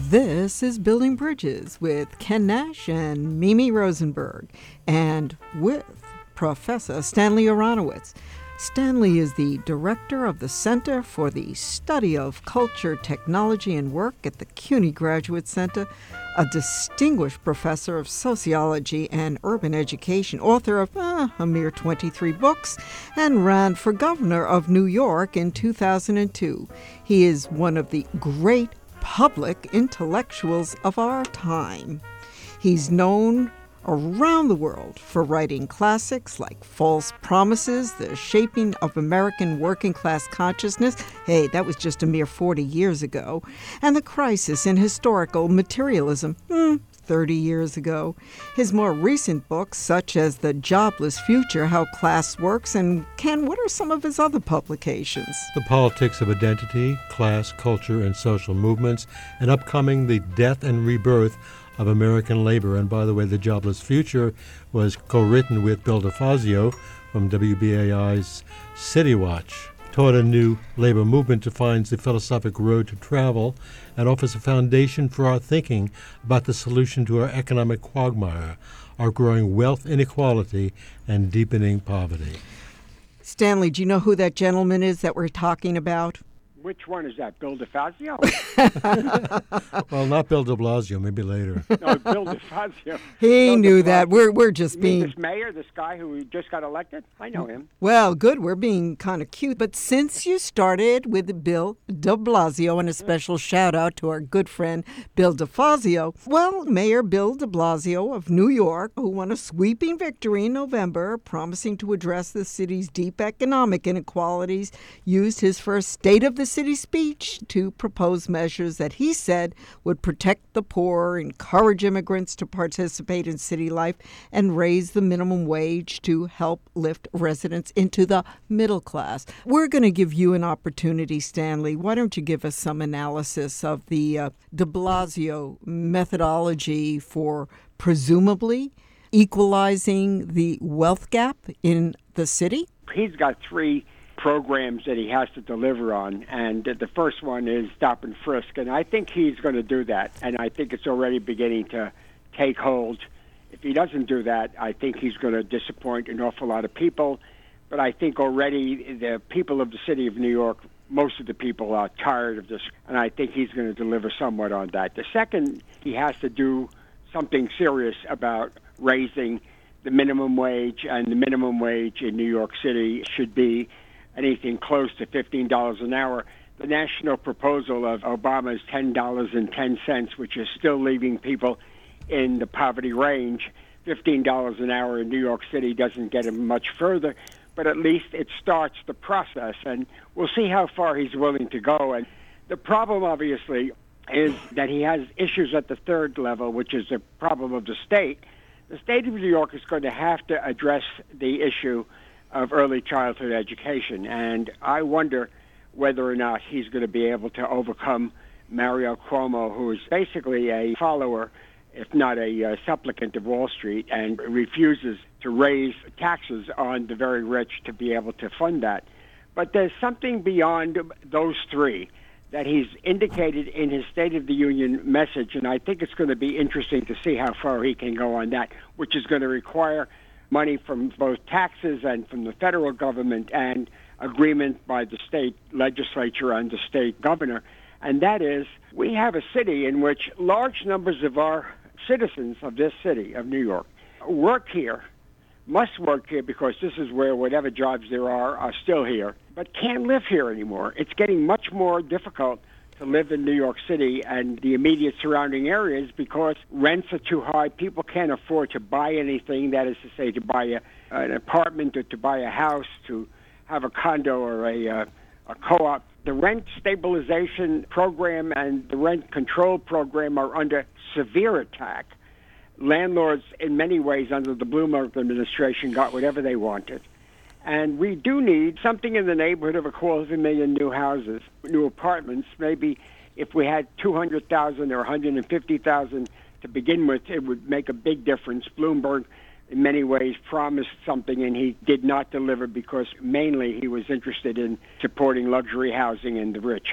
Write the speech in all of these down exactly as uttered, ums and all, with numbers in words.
This is Building Bridges with Ken Nash and Mimi Rosenberg, and with Professor Stanley Aronowitz. Stanley is the director of the Center for the Study of Culture, Technology, and Work at the CUNY Graduate Center, a distinguished professor of sociology and urban education, author of uh, a mere twenty-three books, and ran for governor of New York in two thousand two. He is one of the great public intellectuals of our time. He's known around the world for writing classics like False Promises, The Shaping of American Working Class Consciousness, hey, that was just a mere forty years ago, and The Crisis in Historical Materialism, hmm, thirty years ago. His more recent books, such as The Jobless Future, How Class Works, and Ken, what are some of his other publications? The Politics of Identity, Class, Culture, and Social Movements, and upcoming The Death and Rebirth of American Labor. And by the way, The Jobless Future was co-written with Bill DeFazio from W B A I's City Watch. Taught a new labor movement defines the philosophic road to travel and offers a foundation for our thinking about the solution to our economic quagmire, our growing wealth inequality and deepening poverty. Stanley, do you know who that gentleman is that we're talking about? Which one is that, Bill DeFazio? Well, not Bill de Blasio, maybe later. No, Bill DeFazio. He Bill knew DeFazio. that. We're we're just You being... mean this mayor, this guy who just got elected? I know him. Well, good. We're being kind of cute. But since you started with Bill de Blasio, and a special shout out to our good friend Bill DeFazio, well, Mayor Bill de Blasio of New York, who won a sweeping victory in November, promising to address the city's deep economic inequalities, used his first State of the City speech to propose measures that he said would protect the poor, encourage immigrants to participate in city life, and raise the minimum wage to help lift residents into the middle class. We're going to give you an opportunity, Stanley. Why don't you give us some analysis of the uh, de Blasio methodology for presumably equalizing the wealth gap in the city? He's got three programs that he has to deliver on, and the first one is stop and frisk, and I think he's going to do that, and I think it's already beginning to take hold. If he doesn't do that, I think he's going to disappoint an awful lot of people, but I think already the people of the city of New York, most of the people are tired of this, and I think he's going to deliver somewhat on that. The second, he has to do something serious about raising the minimum wage, and the minimum wage in New York City should be anything close to fifteen dollars an hour. The national proposal of Obama's ten dollars and ten cents, which is still leaving people in the poverty range, fifteen dollars an hour in New York City doesn't get him much further, but at least it starts the process, and we'll see how far he's willing to go. And the problem, obviously, is that he has issues at the third level, which is the problem of the state. The state of New York is going to have to address the issue of early childhood education, and I wonder whether or not he's going to be able to overcome Mario Cuomo, who is basically a follower, if not a uh, supplicant of Wall Street, and refuses to raise taxes on the very rich to be able to fund that. But there's something beyond those three that he's indicated in his State of the Union message, and I think it's going to be interesting to see how far he can go on that, which is going to require money from both taxes and from the federal government and agreement by the state legislature and the state governor. And that is, we have a city in which large numbers of our citizens of this city, of New York, work here, must work here because this is where whatever jobs there are are still here, but can't live here anymore. It's getting much more difficult to live in New York City and the immediate surrounding areas because rents are too high. People can't afford to buy anything, that is to say, to buy a, an apartment or to buy a house, to have a condo or a, uh, a co-op. The rent stabilization program and the rent control program are under severe attack. Landlords, in many ways, under the Bloomberg administration, got whatever they wanted. And we do need something in the neighborhood of a quarter of a million new houses, new apartments. Maybe if we had two hundred thousand or one hundred fifty thousand to begin with, it would make a big difference. Bloomberg, in many ways, promised something, and he did not deliver because mainly he was interested in supporting luxury housing and the rich.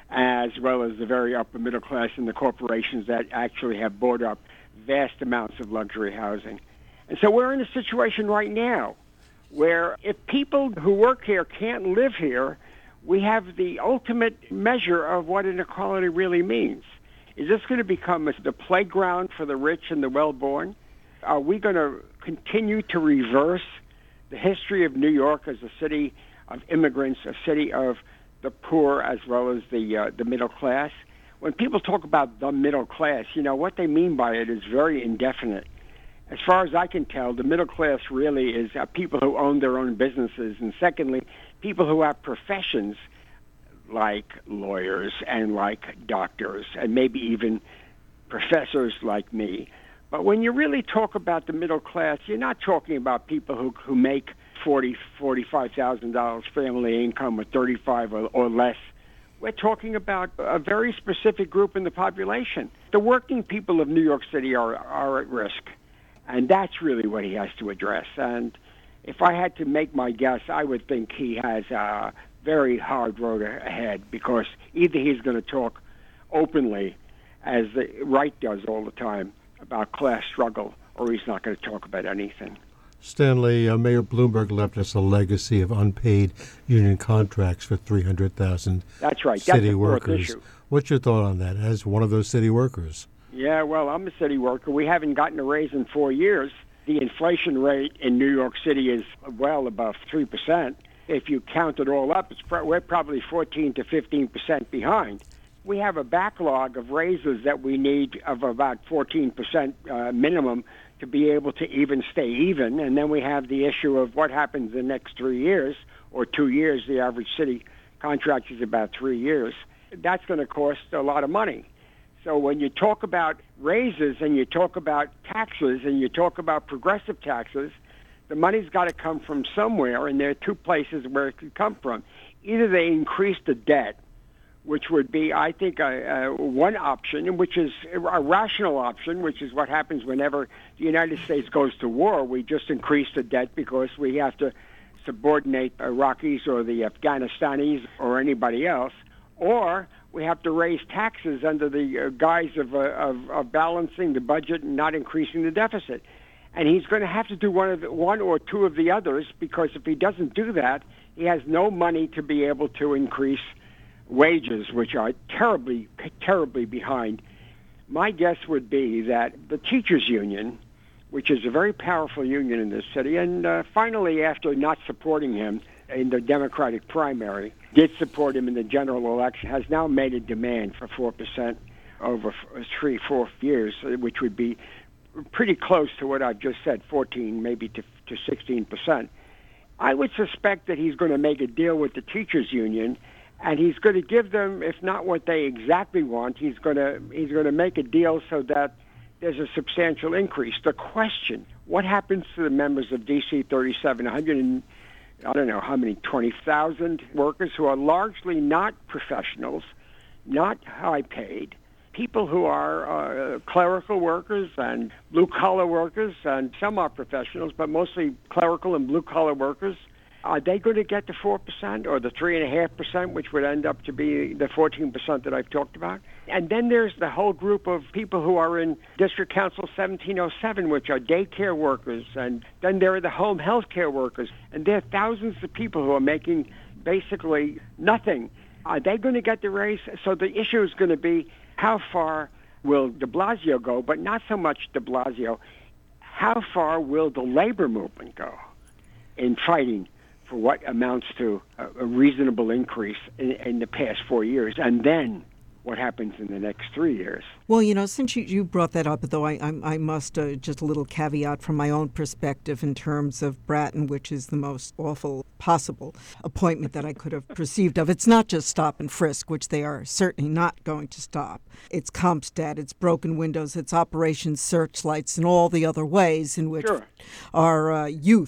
as well as the very upper middle class and the corporations that actually have bought up vast amounts of luxury housing. And so we're in a situation right now where if people who work here can't live here, we have the ultimate measure of what inequality really means. Is this going to become the playground for the rich and the well-born? Are we going to continue to reverse the history of New York as a city of immigrants, a city of the poor as well as the uh, the middle class? When people talk about the middle class, you know, what they mean by it is very indefinite. As far as I can tell, the middle class really is uh, people who own their own businesses, and secondly, people who have professions like lawyers and like doctors and maybe even professors like me. But when you really talk about the middle class, you're not talking about people who who make forty, forty-five thousand dollars family income or thirty-five or, or less. We're talking about a very specific group in the population. The working people of New York City are are at risk, and that's really what he has to address. And if I had to make my guess, I would think he has a very hard road ahead, because either he's going to talk openly, as the right does all the time, about class struggle, or he's not going to talk about anything. Stanley, uh, Mayor Bloomberg left us a legacy of unpaid union contracts for three hundred thousand That's right. city That's the fourth workers. issue. What's your thought on that as one of those city workers? Yeah, well, I'm a city worker. We haven't gotten a raise in four years. The inflation rate in New York City is well above three percent. If you count it all up, it's pro- we're probably fourteen to fifteen percent behind. We have a backlog of raises that we need of about fourteen percent uh, minimum to be able to even stay even. And then we have the issue of what happens in the next three years or two years. The average city contract is about three years. That's going to cost a lot of money. So when you talk about raises and you talk about taxes and you talk about progressive taxes, the money's got to come from somewhere, and there are two places where it could come from. Either they increase the debt, which would be, I think, a, a one option, which is a rational option, which is what happens whenever the United States goes to war. We just increase the debt because we have to subordinate Iraqis or the Afghanistanis or anybody else. Or we have to raise taxes under the uh, guise of, uh, of, of balancing the budget and not increasing the deficit. And he's going to have to do one of the, one or two of the others, because if he doesn't do that, he has no money to be able to increase wages, which are terribly, terribly behind. My guess would be that the teachers union, which is a very powerful union in this city, and uh, finally, after not supporting him in the Democratic primary, did support him in the general election, has now made a demand for four percent over three, four years, which would be pretty close to what I've just said, fourteen, maybe to, to sixteen percent. I would suspect that he's going to make a deal with the teachers union, and he's going to give them, if not what they exactly want, he's going to he's going to make a deal so that there's a substantial increase. The question, what happens to the members of D C thirty-seven, one hundred and, I don't know how many, twenty thousand workers who are largely not professionals, not high paid, people who are uh, clerical workers and blue-collar workers, and some are professionals, but mostly clerical and blue-collar workers. Are they going to get the four percent or the three point five percent, which would end up to be the fourteen percent that I've talked about? And then there's the whole group of people who are in District Council seventeen oh seven, which are daycare workers, and then there are the home health care workers, and there are thousands of people who are making basically nothing. Are they going to get the raise? So the issue is going to be, how far will de Blasio go, but not so much de Blasio. How far will the labor movement go in fighting for what amounts to a, a reasonable increase in, in the past four years? And then what happens in the next three years? Well, you know, since you, you brought that up, though, I, I, I must, uh, just a little caveat from my own perspective in terms of Bratton, which is the most awful possible appointment that I could have perceived of. It's not just stop and frisk, which they are certainly not going to stop. It's CompStat, it's broken windows, it's Operation Searchlights, and all the other ways in which Sure. our uh, youth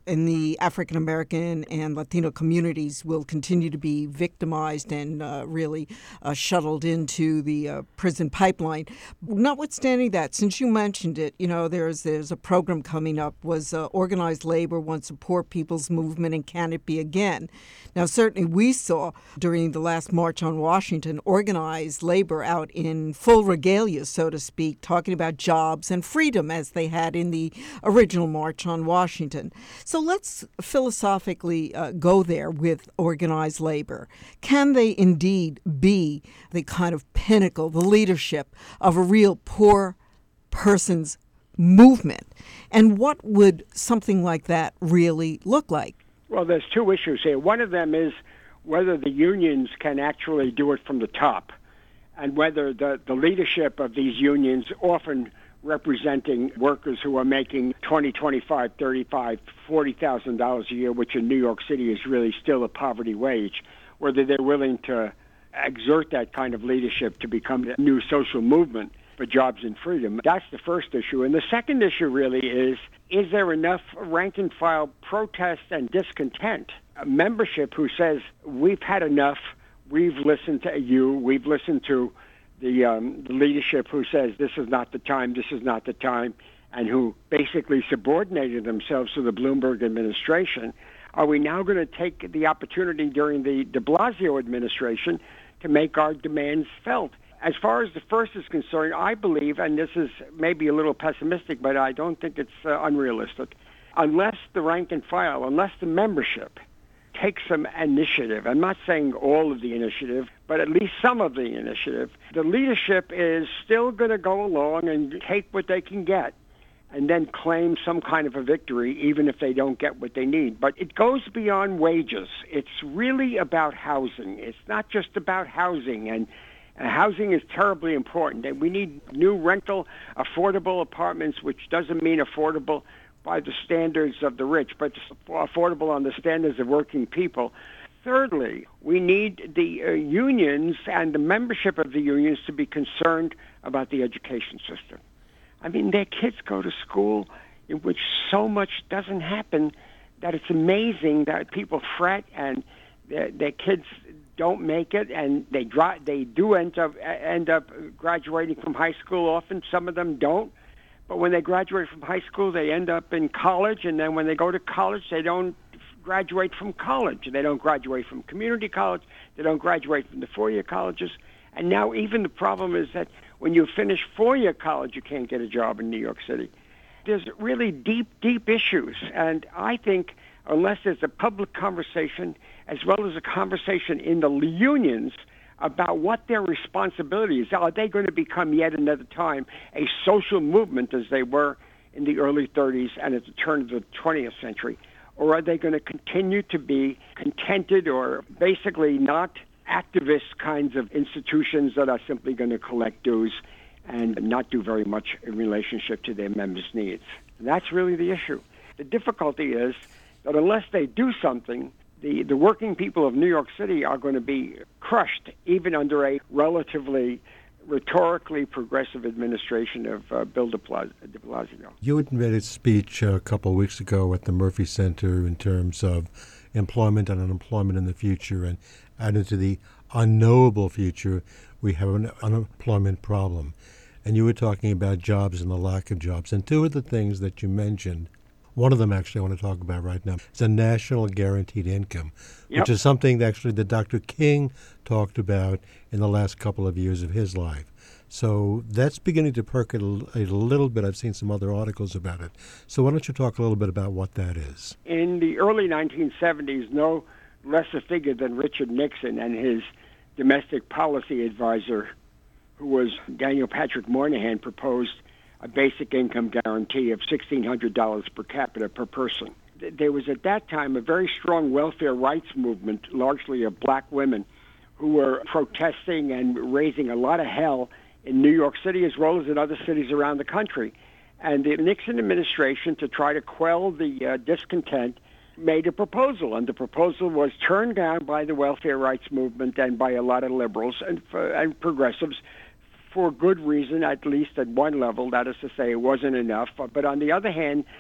in the African American and Latino communities will continue to be victimized and uh, really uh, shuttled into the uh, prison pipeline. Notwithstanding that, since you mentioned it, you know, there's there's a program coming up. Was uh, organized labor wants a poor people's movement, and can it be again? Now, certainly we saw during the last March on Washington organized labor out in full regalia, so to speak, talking about jobs and freedom as they had in the original March on Washington. So let's philosophically uh, go there with organized labor. Can they indeed be the kind of pinnacle, the leadership of a real poor person's movement? And what would something like that really look like? Well, there's two issues here. One of them is whether the unions can actually do it from the top, and whether the, the leadership of these unions, often representing workers who are making twenty, twenty-five, thirty-five, forty thousand dollars a year, which in New York City is really still a poverty wage, whether they're willing to exert that kind of leadership to become a new social movement for jobs and freedom. That's the first issue. And the second issue really is, is there enough rank-and-file protest and discontent? A membership who says, we've had enough, we've listened to you, we've listened to the, um, the leadership who says this is not the time, this is not the time, and who basically subordinated themselves to the Bloomberg administration. Are we now going to take the opportunity during the de Blasio administration to make our demands felt? As far as the first is concerned, I believe, and this is maybe a little pessimistic, but I don't think it's uh, unrealistic, unless the rank and file, unless the membership takes some initiative, I'm not saying all of the initiative, but at least some of the initiative, the leadership is still going to go along and take what they can get and then claim some kind of a victory, even if they don't get what they need. But it goes beyond wages. It's really about housing. It's not just about housing, and Uh, housing is terribly important, and we need new rental, affordable apartments, which doesn't mean affordable by the standards of the rich, but affordable on the standards of working people. Thirdly, we need the uh, unions and the membership of the unions to be concerned about the education system. I mean, their kids go to school in which so much doesn't happen that it's amazing that people fret and their, their kids don't make it, and they dro- they do end up end up graduating from high school. Often, some of them don't. But when they graduate from high school, they end up in college, and then when they go to college, they don't graduate from college. They don't graduate from community college. They don't graduate from the four-year colleges. And now even the problem is that when you finish four-year college, you can't get a job in New York City. There's really deep, deep issues, and I think unless there's a public conversation as well as a conversation in the unions about what their responsibilities are. Are they going to become yet another time a social movement as they were in the early thirties and at the turn of the twentieth century? Or are they going to continue to be contented or basically not activist kinds of institutions that are simply going to collect dues and not do very much in relationship to their members' needs? And that's really the issue. The difficulty is that unless they do something, the, the working people of New York City are going to be crushed, even under a relatively rhetorically progressive administration of uh, Bill de Blasio. You had made a speech a couple of weeks ago at the Murphy Center in terms of employment and unemployment in the future, and added to the unknowable future, we have an unemployment problem. And you were talking about jobs and the lack of jobs. And two of the things that you mentioned, one of them actually I want to talk about right now, is a national guaranteed income, yep. which is something that actually that Doctor King talked about in the last couple of years of his life. So that's beginning to percolate a little bit. I've seen some other articles about it. So why don't you talk a little bit about what that is? In the early nineteen seventies, no less a figure than Richard Nixon and his domestic policy advisor, who was Daniel Patrick Moynihan, proposed a basic income guarantee of sixteen hundred dollars per capita per person. There was at that time a very strong welfare rights movement, largely of black women, who were protesting and raising a lot of hell in New York City as well as in other cities around the country. And the Nixon administration, to try to quell the uh, discontent, made a proposal, and the proposal was turned down by the welfare rights movement and by a lot of liberals and, uh, and progressives, for good reason, at least at one level. That is to say, it wasn't enough. But on the other hand,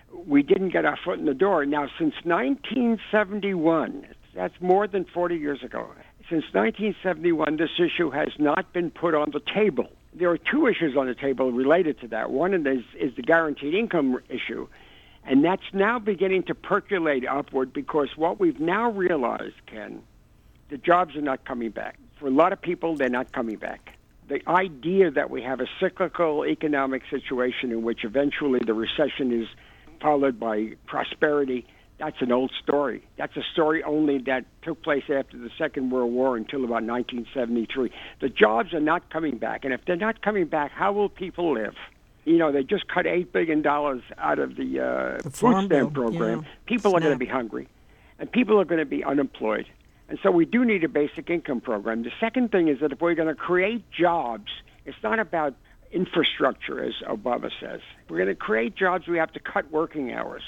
we didn't get our foot in the door. Now, since nineteen seventy-one, that's more than forty years ago, since nineteen seventy-one, this issue has not been put on the table. There are two issues on the table related to that. One is, is the guaranteed income issue, and that's now beginning to percolate upward because what we've now realized, Ken, the jobs are not coming back. For a lot of people, they're not coming back. The idea that we have a cyclical economic situation in which eventually the recession is followed by prosperity, that's an old story. That's a story only that took place after the Second World War until about nineteen seventy-three. The jobs are not coming back, and if they're not coming back, how will people live? You know, they just cut eight billion dollars out of the, uh, the food stamp bill, program. Yeah. People Snap. are going to be hungry, and people are going to be unemployed. And so we do need a basic income program. The second thing is that if we're going to create jobs, it's not about infrastructure, as Obama says. If we're going to create jobs, we have to cut working hours.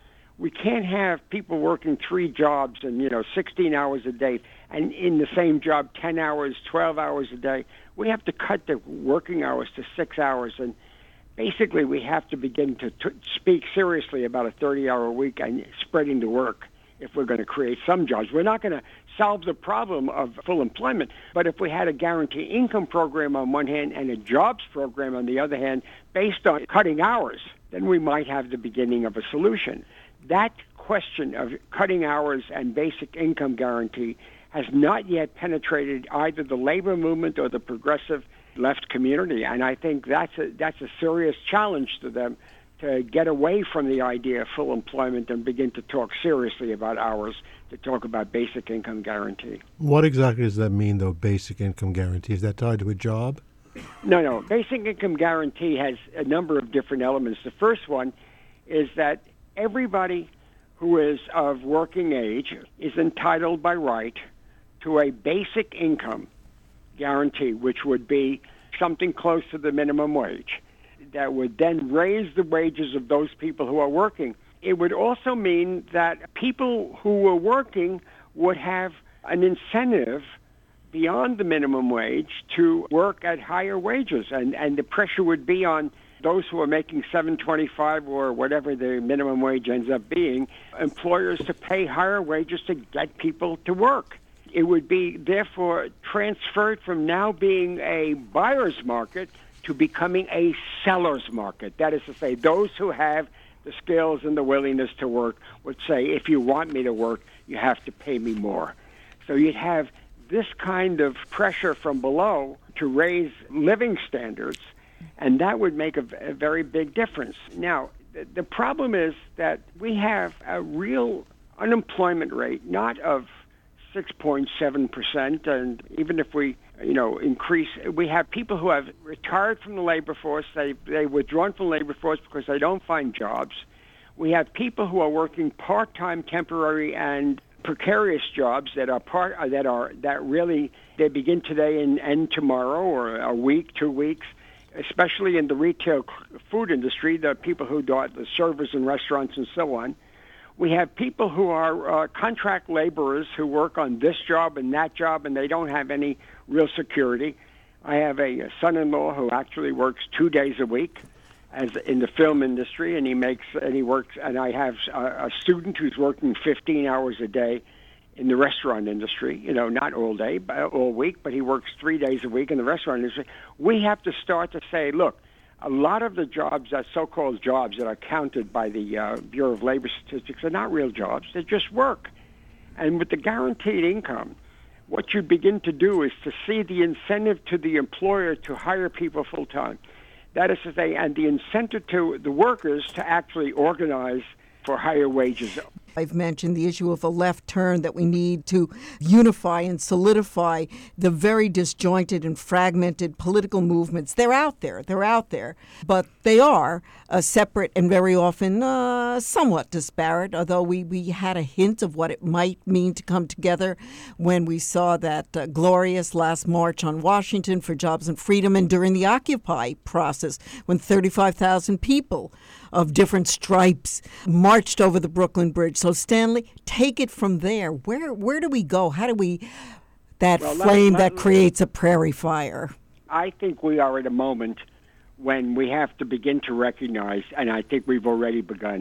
We can't have people working three jobs and, you know, sixteen hours a day, and in the same job, ten hours, twelve hours a day. We have to cut the working hours to six hours. And basically, we have to begin to t- speak seriously about a thirty-hour week and spreading the work if we're going to create some jobs. We're not going to solve the problem of full employment, but if we had a guaranteed income program on one hand and a jobs program on the other hand, based on cutting hours, then we might have the beginning of a solution. That question of cutting hours and basic income guarantee has not yet penetrated either the labor movement or the progressive left community, and I think that's a, that's a serious challenge to them to get away from the idea of full employment and begin to talk seriously about hours, to talk about basic income guarantee. What exactly does that mean, though, basic income guarantee? Is that tied to a job? No, no. Basic income guarantee has a number of different elements. The first one is that everybody who is of working age is entitled by right to a basic income guarantee, which would be something close to the minimum wage, that would then raise the wages of those people who are working. It would also mean that people who are working would have an incentive beyond the minimum wage to work at higher wages, and, and the pressure would be on those who are making seven twenty-five or whatever the minimum wage ends up being, employers to pay higher wages to get people to work. It would be, therefore, transferred from now being a buyer's market to becoming a seller's market. That is to say, those who have the skills and the willingness to work would say, if you want me to work, you have to pay me more. So you'd have this kind of pressure from below to raise living standards, and that would make a, a very big difference. Now, the, the problem is that we have a real unemployment rate, not of six point seven percent, and even if we, you know, increase, we have people who have retired from the labor force, they, they've withdrawn from the labor force because they don't find jobs. We have people who are working part-time, temporary, and precarious jobs that are part, that are, that really, they begin today and end tomorrow, or a week, two weeks, especially in the retail food industry, the people who do the servers in restaurants and so on. We have people who are uh, contract laborers who work on this job and that job, and they don't have any real security. I have a, a son-in-law who actually works two days a week as in the film industry, and he makes and he works. And I have a, a student who's working fifteen hours a day in the restaurant industry. You know, not all day, but all week, but he works three days a week in the restaurant industry. We have to start to say, look, a lot of the jobs, that so-called jobs that are counted by the uh, Bureau of Labor Statistics, are not real jobs. They're just work. And with the guaranteed income, what you begin to do is to see the incentive to the employer to hire people full-time. That is to say, and the incentive to the workers to actually organize for higher wages. I've mentioned the issue of a left turn, that we need to unify and solidify the very disjointed and fragmented political movements. They're out there. They're out there. But they are uh, separate and very often uh, somewhat disparate, although we, we had a hint of what it might mean to come together when we saw that uh, glorious last march on Washington for jobs and freedom, and during the Occupy process when thirty-five thousand people of different stripes marched over the Brooklyn Bridge. So, Stanley, take it from there. Where where do we go? How do we, that well, flame let, that let, creates a prairie fire? I think we are at a moment when we have to begin to recognize, and I think we've already begun,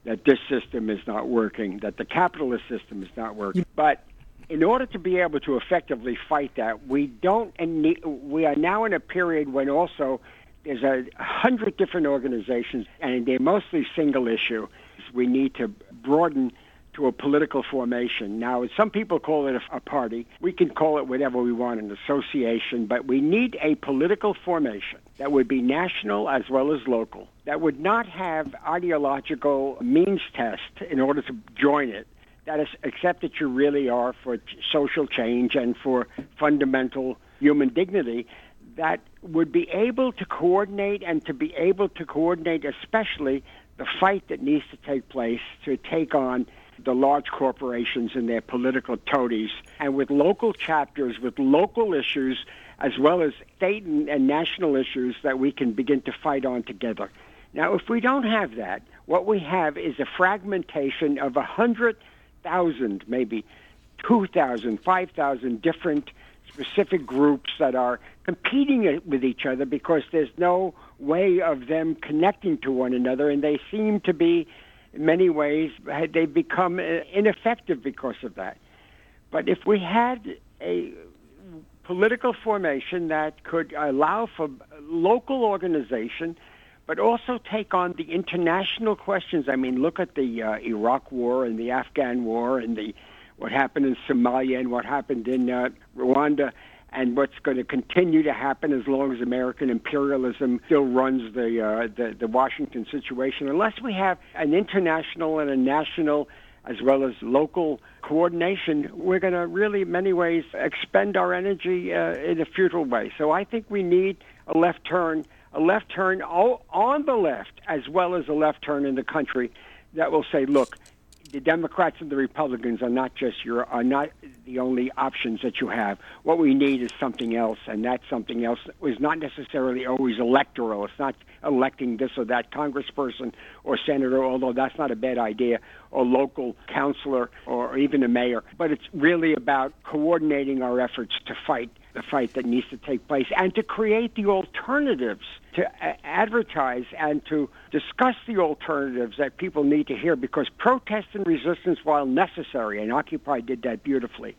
that this system is not working, that the capitalist system is not working. But in order to be able to effectively fight that, we don't. And we are now in a period when also there's a hundred different organizations, and they're mostly single issue. We need to broaden to a political formation. Now, some people call it a, a party. We can call it whatever we want, an association, but we need a political formation that would be national as well as local, that would not have ideological means test in order to join it, that is, accept that you really are for social change and for fundamental human dignity, that would be able to coordinate and to be able to coordinate especially the fight that needs to take place to take on the large corporations and their political toadies, and with local chapters, with local issues, as well as state and, and national issues that we can begin to fight on together. Now, if we don't have that, what we have is a fragmentation of a hundred thousand, maybe two thousand, five thousand different specific groups that are competing with each other because there's no way of them connecting to one another, and they seem to be, in many ways, they've become ineffective because of that. But if we had a political formation that could allow for local organization, but also take on the international questions. I mean, look at the uh, Iraq War and the Afghan War and the what happened in Somalia and what happened in uh, Rwanda, and what's going to continue to happen as long as American imperialism still runs the, uh, the the Washington situation. Unless we have an international and a national as well as local coordination, we're going to really, in many ways, expend our energy uh, in a futile way. So I think we need a left turn, a left turn on the left as well as a left turn in the country that will say, look, the Democrats and the Republicans are not just your are not the only options that you have. What we need is something else, and that something else is not necessarily always electoral. It's not electing this or that congressperson or senator, although that's not a bad idea, or local councilor or even a mayor. But it's really about coordinating our efforts to fight the fight that needs to take place and to create the alternatives, to a- advertise and to discuss the alternatives that people need to hear, because protest and resistance, while necessary, and Occupy did that beautifully,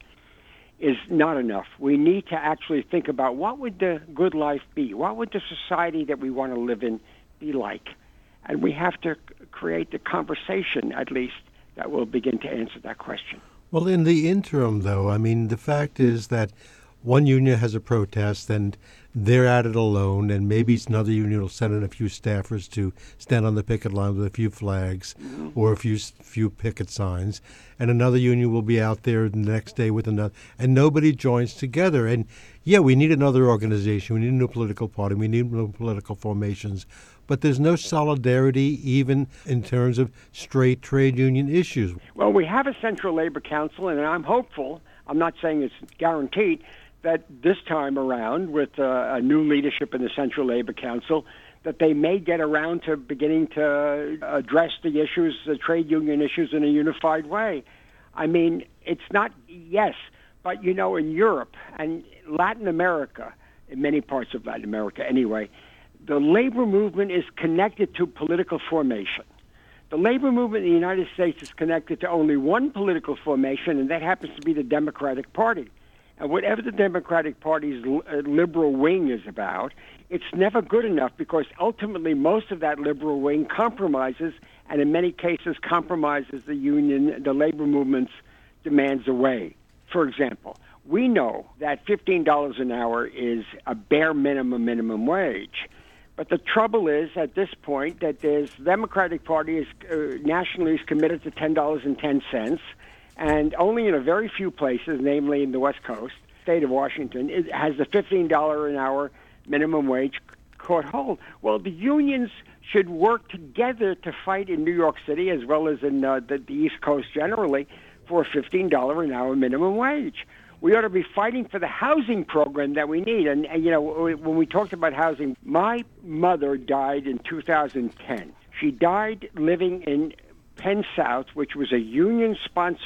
is not enough. We need to actually think about what would the good life be? What would the society that we want to live in be like? And we have to create the conversation, at least, that will begin to answer that question. Well, in the interim, though, I mean, the fact is that one union has a protest and they're at it alone, and maybe another union will send in a few staffers to stand on the picket line with a few flags mm-hmm. or a few few picket signs, and another union will be out there the next day with another, and nobody joins together. And yeah, we need another organization, we need a new political party, we need new political formations, but there's no solidarity even in terms of straight trade union issues. Well, we have a Central Labor Council, and I'm hopeful, I'm not saying it's guaranteed, that this time around, with uh, a new leadership in the Central Labor Council, that they may get around to beginning to address the issues, the trade union issues, in a unified way. I mean, it's not, yes, but, you know, in Europe and Latin America, in many parts of Latin America anyway, the labor movement is connected to political formation. The labor movement in the United States is connected to only one political formation, and that happens to be the Democratic Party. And whatever the Democratic Party's liberal wing is about, it's never good enough, because ultimately most of that liberal wing compromises, and in many cases compromises the union, the labor movement's demands away. For example, we know that fifteen dollars an hour is a bare minimum minimum wage. But the trouble is, at this point, that there's the Democratic Party is uh, nationally is committed to ten dollars and ten cents. And only in a very few places, namely in the West Coast, state of Washington, it has the fifteen dollars an hour minimum wage caught hold. Well, the unions should work together to fight in New York City, as well as in uh, the, the East Coast generally, for a fifteen dollars an hour minimum wage. We ought to be fighting for the housing program that we need. And, and you know, when we talked about housing, my mother died in two thousand ten. She died living in Penn South, which was a union-sponsored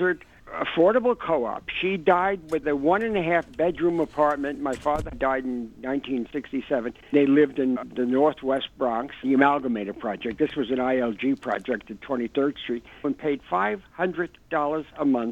affordable co-op. She died with a one and a half bedroom apartment. My father died in nineteen sixty-seven. They lived in the Northwest Bronx, the Amalgamated Project. This was an I L G project at twenty-third Street, and paid five hundred dollars a month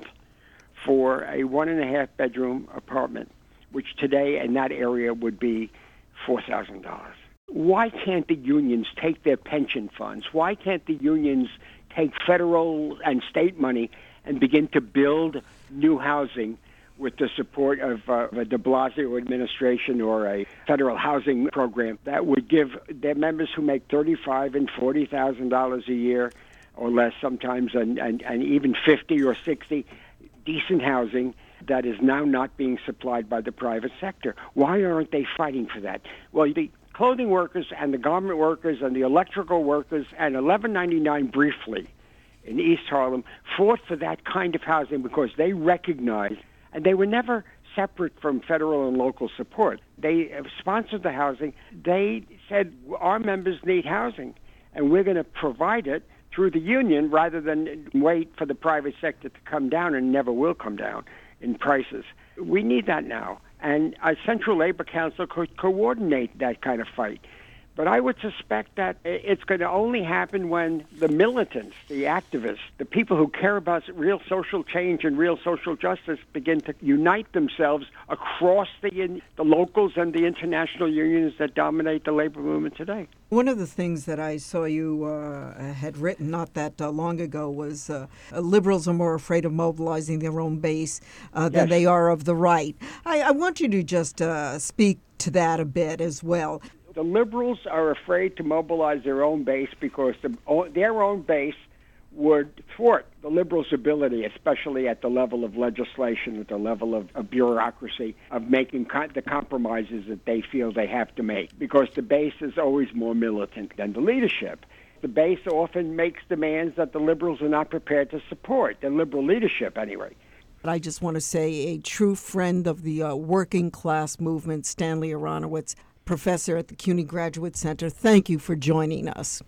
for a one and a half bedroom apartment, which today in that area would be four thousand dollars. Why can't the unions take their pension funds? Why can't the unions take federal and state money and begin to build new housing with the support of uh, a de Blasio administration or a federal housing program that would give their members who make thirty-five thousand dollars and forty thousand dollars a year or less sometimes, and, and, and even fifty or sixty, decent housing that is now not being supplied by the private sector? Why aren't they fighting for that? Well, the clothing workers and the garment workers and the electrical workers and eleven ninety-nine briefly in East Harlem fought for that kind of housing because they recognized, and they were never separate from federal and local support. They sponsored the housing. They said, our members need housing, and we're going to provide it through the union rather than wait for the private sector to come down, and never will come down in prices. We need that now. And a Central Labor Council could coordinate that kind of fight. But I would suspect that it's going to only happen when the militants, the activists, the people who care about real social change and real social justice begin to unite themselves across the, the locals and the international unions that dominate the labor movement today. One of the things that I saw you uh, had written not that uh, long ago was uh, liberals are more afraid of mobilizing their own base uh, than Yes. they are of the right. I, I want you to just uh, speak to that a bit as well. The liberals are afraid to mobilize their own base because the, their own base would thwart the liberals' ability, especially at the level of legislation, at the level of, of bureaucracy, of making co- the compromises that they feel they have to make, because the base is always more militant than the leadership. The base often makes demands that the liberals are not prepared to support, the liberal leadership anyway. I just want to say a true friend of the uh, working class movement, Stanley Aronowitz, professor at the CUNY Graduate Center. Thank you for joining us.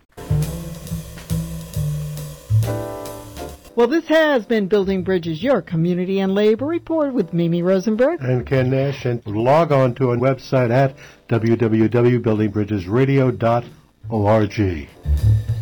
Well, this has been Building Bridges, your community and labor report with Mimi Rosenberg and Ken Nash. And log on to our website at w w w dot building bridges radio dot org.